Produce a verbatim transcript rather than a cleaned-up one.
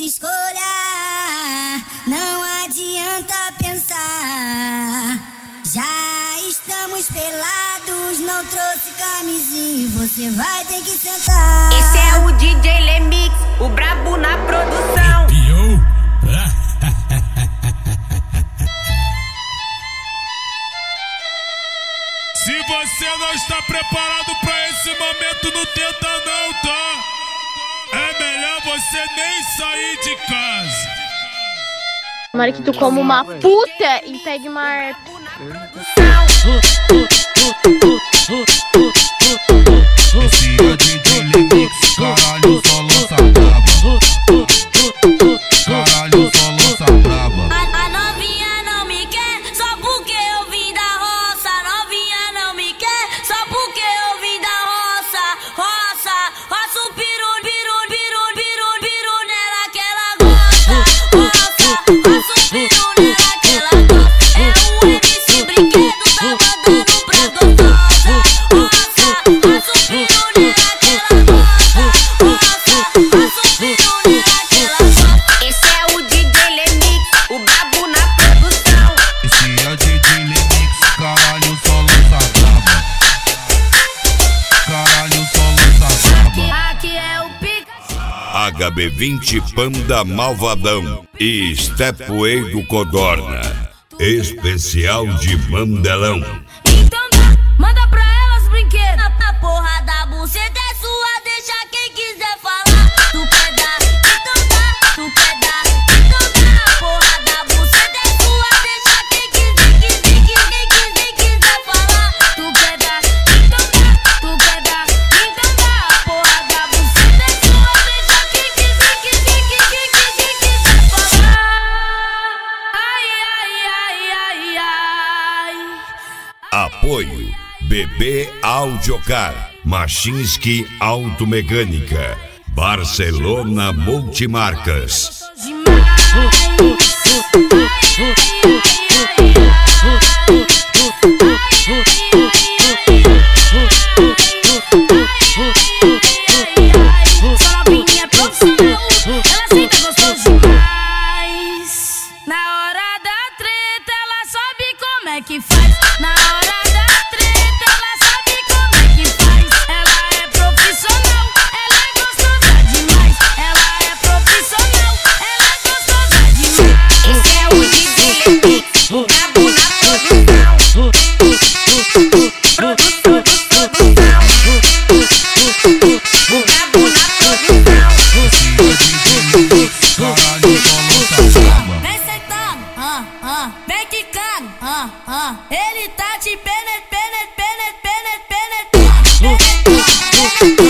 escolha, não adianta pensar. Já estamos pelados, não trouxe camisinha, você vai ter que sentar. Esse é o D J Lemix, o brabo na produção. Piou? Se você não está preparado pra esse momento, não tenta não, tá? É melhor você nem sair de casa. Tomara que tu coma uma puta e pegue uma harpa. Esse é o D J Lemix, caralho, só lança braba. Caralho, só lança braba. A, a novinha não me quer, só porque eu vim da roça. A novinha não me quer, só porque eu vim da roça. Roça, roça o piru, piru, piru, piru, piru nela que ela gosta. Roça, roça o piru nela que ela gosta. É o M C Brinquedo, tá mandando pra gostosa. Roça, roça o piru nela que ela gosta. Roça, roça o piru nela que ela gosta. Esse é o D J Lemix, o brabo na produção. Esse é o D J Lemix, caralho, só lança braba. Caralho, só lança braba. Aqui é o pica. H B vinte Panda Malvadão e Stepway do Codorna. Especial de Mandelão. Então dá, manda pra elas brinquedos. A porra da buceta é sua, deixa quem quiser falar. Tu quer dar, então dá. Tu quer dar, então dá. A porra da buceta é sua, deixa quem quiser, quiser, quiser, quiser, quiser falar. Tu quer dar, então dá. Tu quer dar, então dá. A porra da buceta é sua, deixa quem quiser, quiser, quiser, quiser, quiser falar. Ai, ai, ai, ai, ai. Apoio B B Audiocar, Machinski Automecânica, Barcelona Multimarcas. Sua novinha é profissional, ela sempre gostou demais. Na hora da treta, ela sabe como é que faz. Na hora da treta, ela sabe como é que faz. Ela é profissional, ela é gostosa demais. Ela é profissional, ela é gostosa demais. Esse é o D J Lemix, o brabo na produção. Produção, produção. O brabo na produção. Caralho, só lança braba. Vem sentando, ah, ah, vem quicando, ah, ah. Ele tá te penet, penet, penet, penet, penetrando.